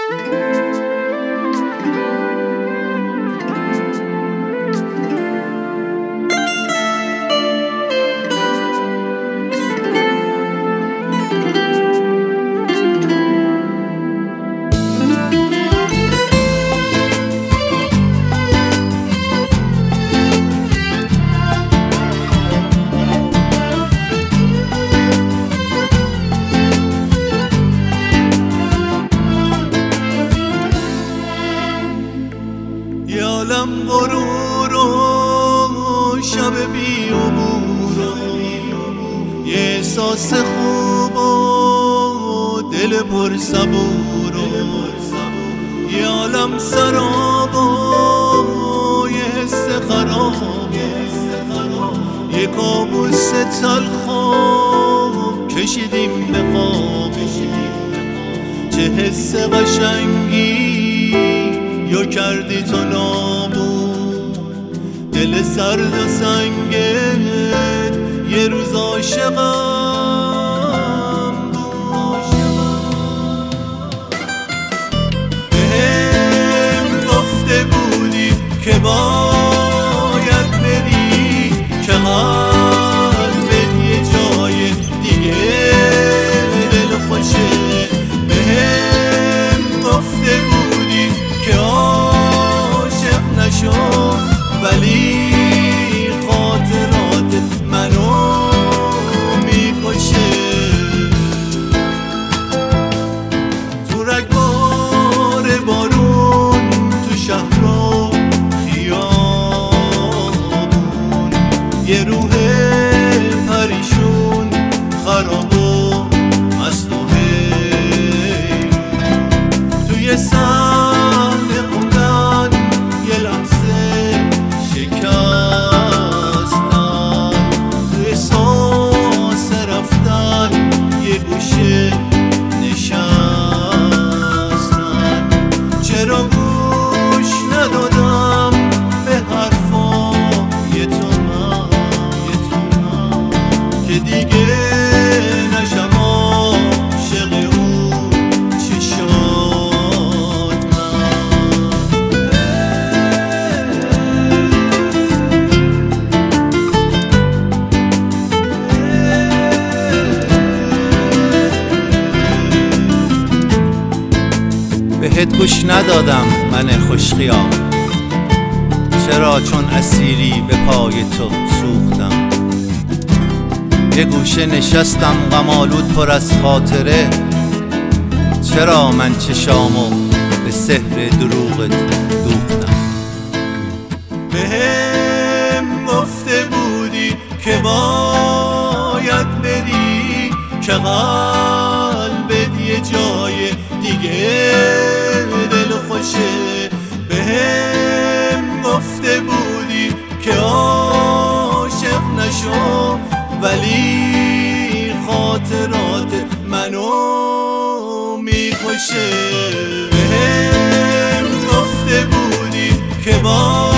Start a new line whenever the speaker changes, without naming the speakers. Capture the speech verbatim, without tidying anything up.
عالم غرور و شب بی امور و یه احساس خوب و دل پر صبور و یه عالم سراب و یه حس خراب یه کابوس تلخ و کشیدیم به خواب چه حس قشنگی یا کردی تو نابود دل سرد و سنگت یه روز عاشقم بود بهم گفته بودی که باید بری که قلبت یه جای دیگه دل خوشه بهم گفته بودی که عاشق نشو ولی خاطرات منو میکشه تو رگبار بارون تو شهر و خیابون یه روح پریشون خراب و از تو حیرون توی صحنه خوندن یه لحظه شکستن توی احساس رفتن یه گوشه نشستن چرا گوش ندادم به حرفای تو من که دیگه نشم عاشق اون چشات
بهت گوش ندادم من خوشخیال چرا چون اسیری به پای تو سوختم یه گوشه نشستم غم آلود پر از خاطره چرا من چشامو به سحر دروغت دوختم
بهم گفته بودی که باید بری که قلبت یه جای دیگه دل خوشه بهم گفته بودی که عاشق نشو ولی خاطرات منو میکشه بهم گفته بودی که با